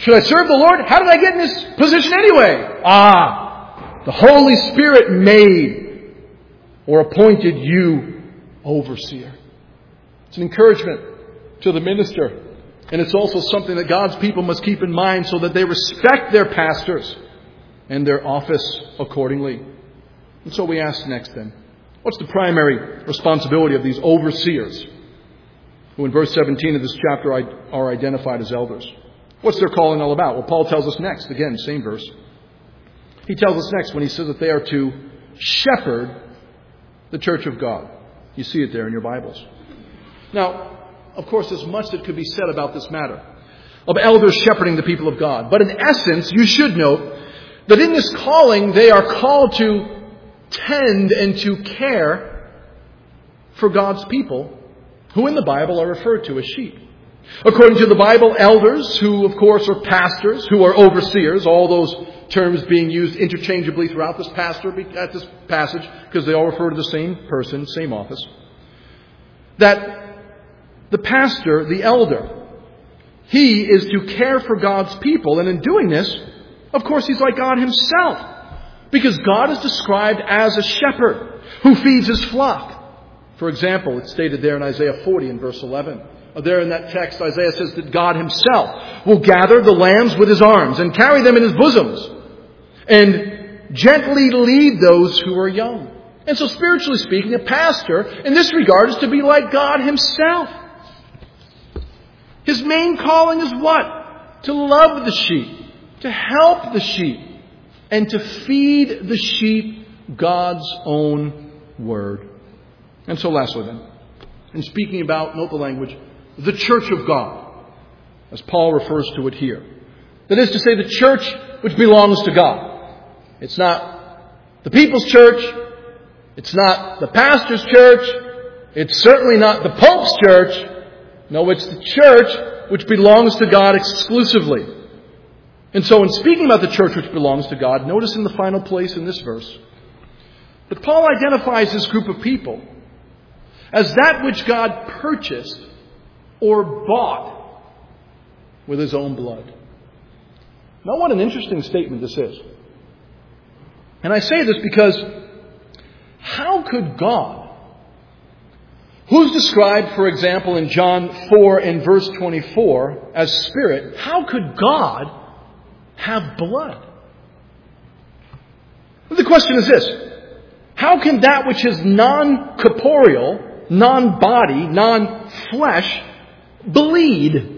Should I serve the Lord? How did I get in this position anyway? Ah, the Holy Spirit made or appointed you overseer. It's an encouragement to the minister. And it's also something that God's people must keep in mind so that they respect their pastors and their office accordingly. And so we ask next then, what's the primary responsibility of these overseers, who in verse seventeen of this chapter are identified as elders? What's their calling all about? Well, Paul tells us next, again, same verse. He tells us next when he says that they are to shepherd the church of God. You see it there in your Bibles. Now, of course, there's much that could be said about this matter, of elders shepherding the people of God. But in essence, you should note that in this calling, they are called to tend and to care for God's people, who in the Bible are referred to as sheep. According to the Bible, elders, who of course are pastors, who are overseers, all those terms being used interchangeably throughout this pastor at this passage, because they all refer to the same person, same office, that the pastor, the elder, he is to care for God's people. And in doing this, of course, he's like God himself. Because God is described as a shepherd who feeds his flock. For example, it's stated there in Isaiah forty in verse eleven. There in that text, Isaiah says that God himself will gather the lambs with his arms and carry them in his bosoms and gently lead those who are young. And so spiritually speaking, a pastor in this regard is to be like God himself. His main calling is what? To love the sheep, to help the sheep, and to feed the sheep God's own word. And so lastly then, in speaking about, note the language, the church of God, as Paul refers to it here. That is to say, the church which belongs to God. It's not the people's church. It's not the pastor's church. It's certainly not the Pope's church. No, it's the church which belongs to God exclusively. And so in speaking about the church which belongs to God, notice in the final place in this verse that Paul identifies this group of people as that which God purchased or bought with his own blood. Now what an interesting statement this is. And I say this because how could God, who's described, for example, in John four and verse twenty-four as spirit, how could God have blood? The question is this: how can that which is non-corporeal, non-body, non-flesh, bleed?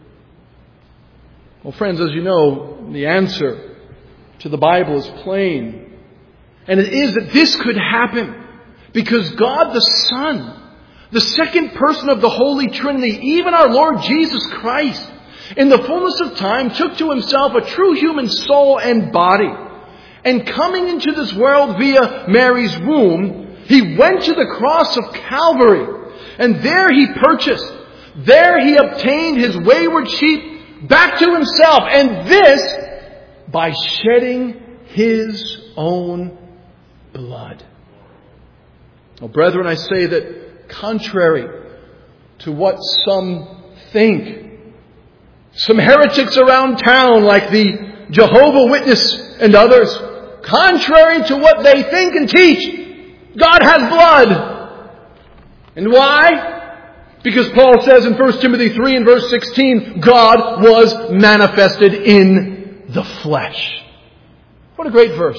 Well, friends, as you know, the answer to the Bible is plain. And it is that this could happen because God the Son, the second person of the Holy Trinity, even our Lord Jesus Christ, in the fullness of time took to himself a true human soul and body. And coming into this world via Mary's womb, he went to the cross of Calvary. And there he purchased, there he obtained his wayward sheep back to himself. And this by shedding his own blood. Well, brethren, I say that contrary to what some think, some heretics around town like the Jehovah's Witness and others, contrary to what they think and teach, God has blood. And why? Because Paul says in First Timothy three and verse sixteen, God was manifested in the flesh. What a great verse.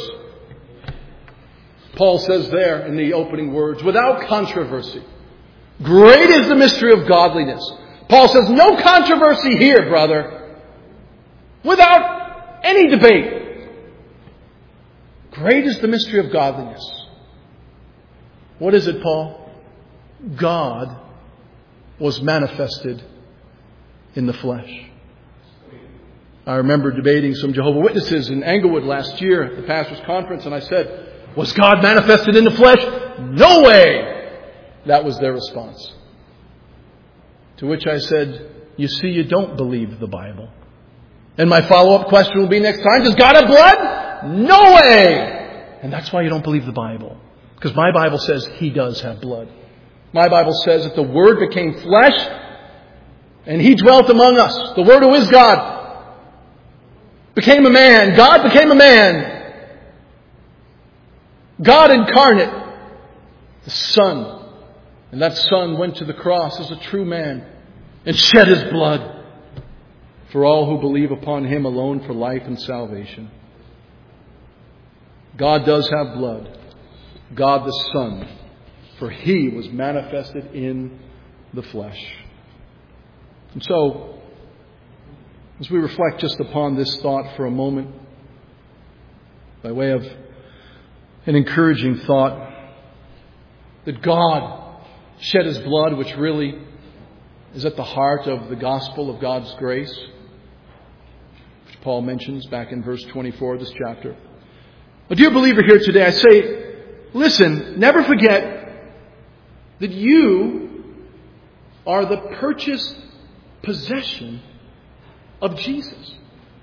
Paul says there in the opening words, without controversy, great is the mystery of godliness. Paul says, no controversy here, brother. Without any debate. Great is the mystery of godliness. What is it, Paul? God was manifested in the flesh. I remember debating some Jehovah's Witnesses in Englewood last year at the pastor's conference, and I said, was God manifested in the flesh? No way! That was their response. To which I said, you see, you don't believe the Bible. And my follow-up question will be next time, does God have blood? No way! And that's why you don't believe the Bible. Because my Bible says he does have blood. My Bible says that the Word became flesh and he dwelt among us. The Word who is God. became a man. God became a man. God incarnate, the Son. And that Son went to the cross as a true man and shed His blood for all who believe upon Him alone for life and salvation. God does have blood. God the Son, for He was manifested in the flesh. And so, as we reflect just upon this thought for a moment, by way of an encouraging thought, that God shed His blood, which really is at the heart of the gospel of God's grace, which Paul mentions back in verse twenty-four of this chapter. A dear believer here today, I say, listen, never forget that you are the purchased possession of Jesus.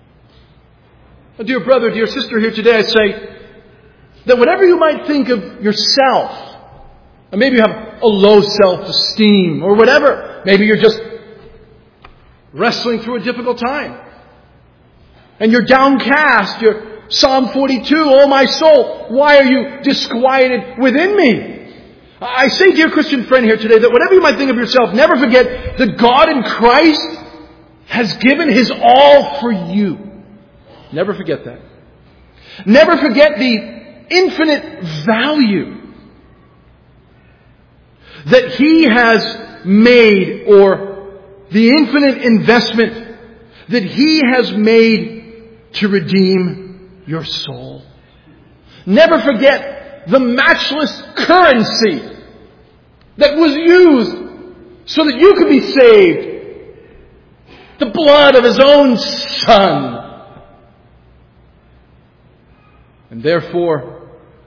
A dear brother, dear sister here today, I say that whatever you might think of yourself, and maybe you have a low self-esteem or whatever, maybe you're just wrestling through a difficult time and you're downcast, you're Psalm forty-two, oh my soul, why are you disquieted within me? I say, dear Christian friend here today, that whatever you might think of yourself, never forget that God in Christ has given His all for you. Never forget that. Never forget the infinite value that He has made, or the infinite investment that He has made to redeem your soul. Never forget the matchless currency that was used so that you could be saved. The blood of His own Son. And therefore,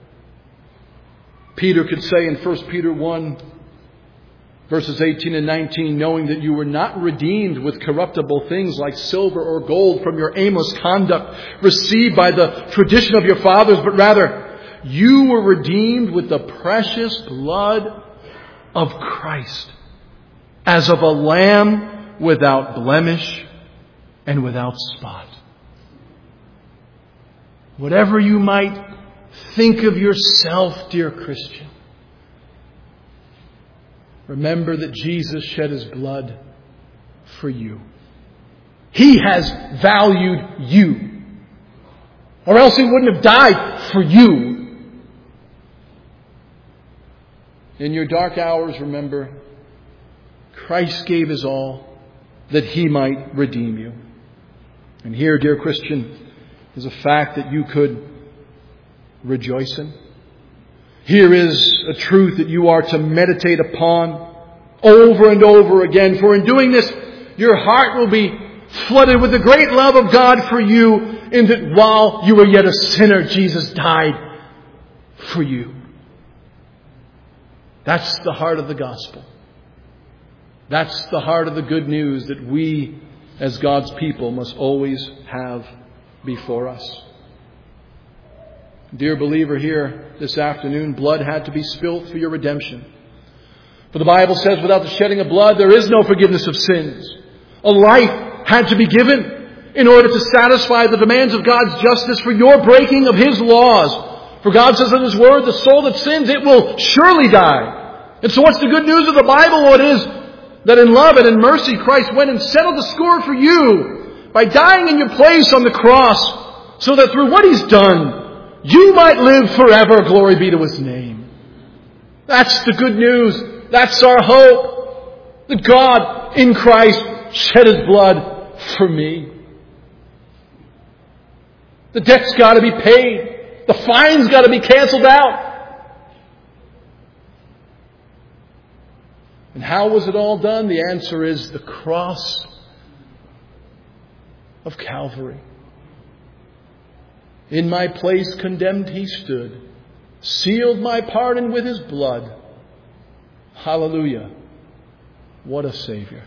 Peter could say in First Peter one, verses eighteen and nineteen, knowing that you were not redeemed with corruptible things like silver or gold from your aimless conduct received by the tradition of your fathers, but rather you were redeemed with the precious blood of Christ, as of a lamb without blemish and without spot. Whatever you might think of yourself, dear Christian, remember that Jesus shed His blood for you. He has valued you. Or else He wouldn't have died for you. In your dark hours, remember, Christ gave His all that He might redeem you. And here, dear Christian, is a fact that you could rejoice in. Here is a truth that you are to meditate upon over and over again. For in doing this, your heart will be flooded with the great love of God for you, in that while you were yet a sinner, Jesus died for you. That's the heart of the gospel. That's the heart of the good news that we, as God's people, must always have before us. Dear believer here this afternoon, blood had to be spilt for your redemption. For the Bible says, without the shedding of blood, there is no forgiveness of sins. A life had to be given in order to satisfy the demands of God's justice for your breaking of His laws. For God says in His Word, the soul that sins, it will surely die. And so what's the good news of the Bible? Well, it is that in love and in mercy, Christ went and settled the score for you by dying in your place on the cross, so that through what He's done, you might live forever. Glory be to His name. That's the good news. That's our hope. That God in Christ shed His blood for me. The debt's got to be paid. The fine's got to be canceled out. And how was it all done? The answer is the cross of Calvary. In my place condemned He stood, sealed my pardon with His blood. Hallelujah. What a Savior.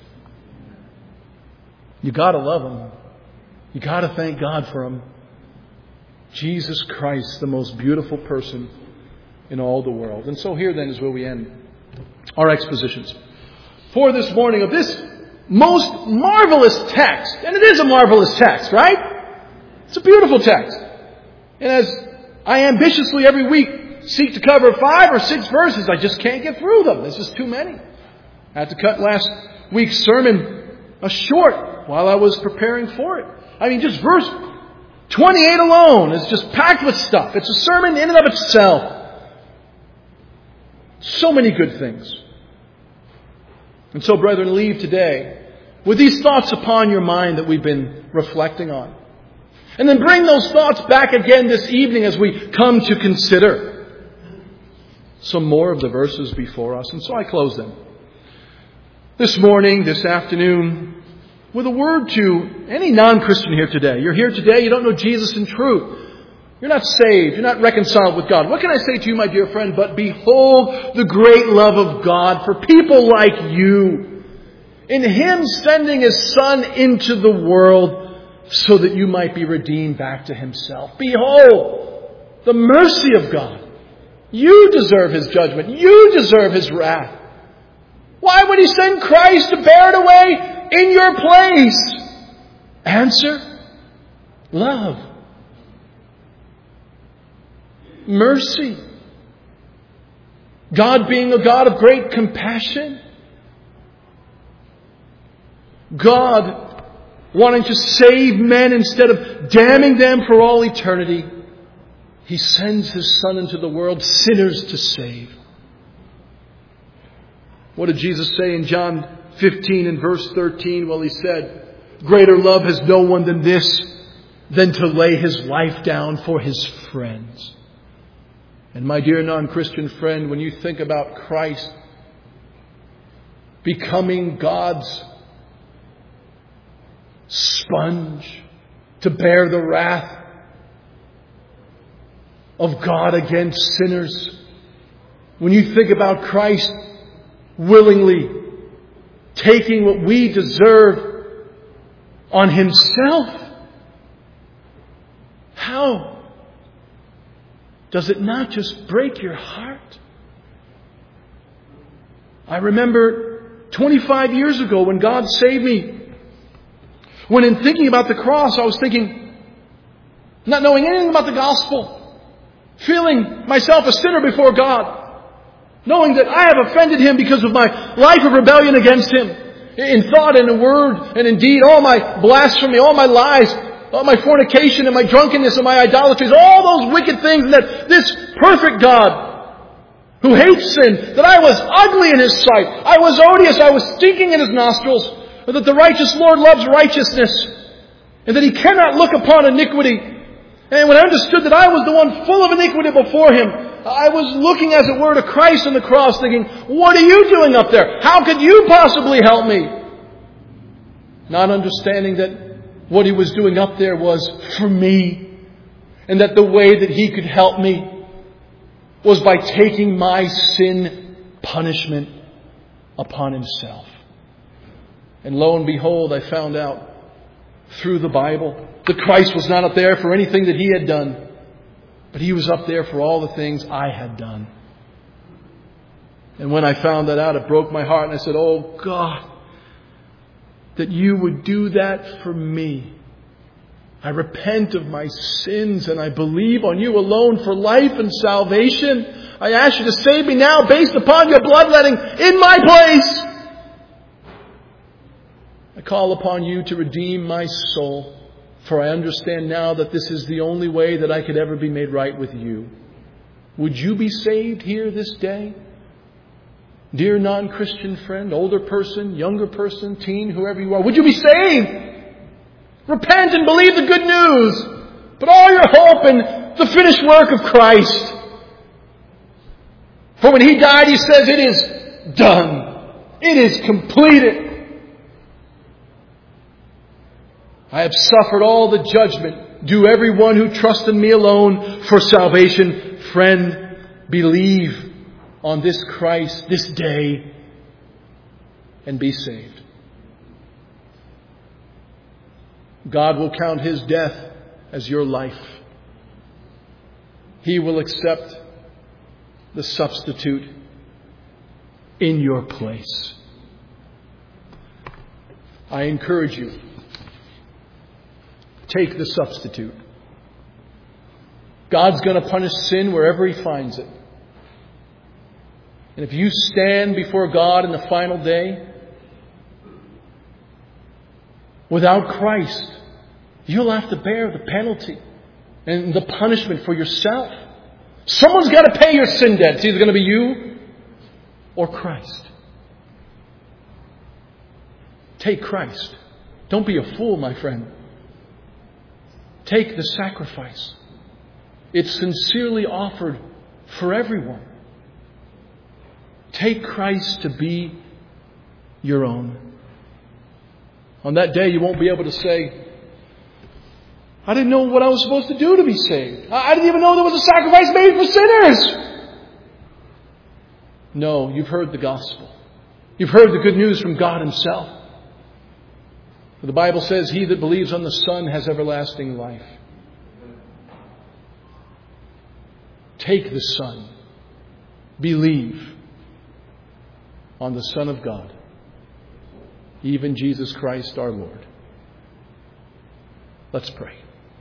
You got to love Him. You got to thank God for Him. Jesus Christ, the most beautiful person in all the world. And so here then is where we end our expositions for this morning of this most marvelous text. And it is a marvelous text, right? It's a beautiful text. And as I ambitiously every week seek to cover five or six verses, I just can't get through them. There's just too many. I had to cut last week's sermon a short while I was preparing for it. I mean, just verse twenty-eight alone is just packed with stuff. It's a sermon in and of itself. So many good things. And so, brethren, leave today with these thoughts upon your mind that we've been reflecting on. And then bring those thoughts back again this evening as we come to consider some more of the verses before us. And so I close them this morning, this afternoon, with a word to any non-Christian here today. You're here today, you don't know Jesus in truth. You're not saved, you're not reconciled with God. What can I say to you, my dear friend, but behold the great love of God for people like you, in Him sending His Son into the world so that you might be redeemed back to Himself. Behold the mercy of God. You deserve His judgment. You deserve His wrath. Why would He send Christ to bear it away in your place? Answer: love. Mercy. God being a God of great compassion. God wanting to save men instead of damning them for all eternity. He sends His Son into the world, sinners to save. What did Jesus say in John fifteen and verse thirteen? Well, He said, greater love has no one than this, than to lay his life down for his friends. And my dear non-Christian friend, when you think about Christ becoming God's sponge to bear the wrath of God against sinners, when you think about Christ willingly taking what we deserve on Himself, how does it not just break your heart? I remember twenty-five years ago when God saved me, when in thinking about the cross, I was thinking, not knowing anything about the gospel, feeling myself a sinner before God, knowing that I have offended Him because of my life of rebellion against Him, in thought and in word and in deed, all my blasphemy, all my lies, all my fornication and my drunkenness and my idolatries, all those wicked things, and that this perfect God who hates sin, that I was ugly in His sight, I was odious, I was stinking in His nostrils, and that the righteous Lord loves righteousness, and that He cannot look upon iniquity. And when I understood that I was the one full of iniquity before Him, I was looking, as it were, to Christ on the cross, thinking, what are you doing up there? How could you possibly help me? Not understanding that what He was doing up there was for me, and that the way that He could help me was by taking my sin punishment upon Himself. And lo and behold, I found out through the Bible that Christ was not up there for anything that He had done, but He was up there for all the things I had done. And when I found that out, it broke my heart, and I said, oh God, that You would do that for me. I repent of my sins and I believe on You alone for life and salvation. I ask You to save me now based upon Your bloodletting in my place. I call upon You to redeem my soul, for I understand now that this is the only way that I could ever be made right with You. Would you be saved here this day? Dear non-Christian friend, older person, younger person, teen, whoever you are, would you be saved? Repent and believe the good news. Put all your hope in the finished work of Christ. For when He died, He says, it is done. It is completed. I have suffered all the judgment due everyone who trusts in Me alone for salvation. Friend, believe on this Christ this day and be saved. God will count His death as your life. He will accept the substitute in your place. I encourage you Take the substitute. God's going to punish sin wherever He finds it. And if you stand before God in the final day without Christ, you'll have to bear the penalty and the punishment for yourself. Someone's got to pay your sin debt. It's either going to be you or Christ. Take Christ. Don't be a fool, my friend. Take the sacrifice. It's sincerely offered for everyone. Take Christ to be your own. On that day, you won't be able to say, I didn't know what I was supposed to do to be saved. I didn't even know there was a sacrifice made for sinners. No, you've heard the gospel. You've heard the good news from God Himself. The Bible says, he that believes on the Son has everlasting life. Take the Son. Believe on the Son of God, even Jesus Christ our Lord. Let's pray.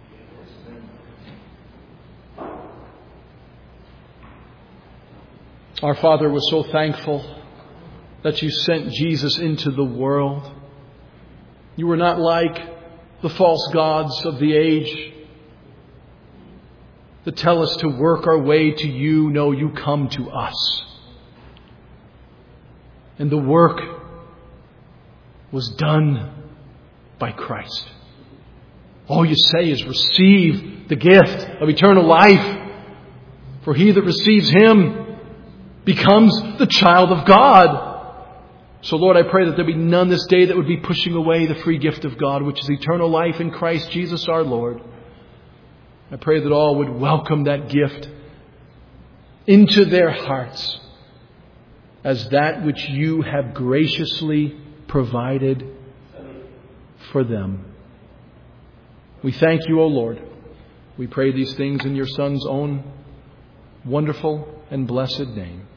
Our Father, we're so thankful that You sent Jesus into the world. You were not like the false gods of the age that tell us to work our way to You. No, You come to us. And the work was done by Christ. All You say is receive the gift of eternal life. For he that receives Him becomes the child of God. So Lord, I pray that there be none this day that would be pushing away the free gift of God, which is eternal life in Christ Jesus our Lord. I pray that all would welcome that gift into their hearts as that which You have graciously provided for them. We thank You, O Lord. We pray these things in Your Son's own wonderful and blessed name.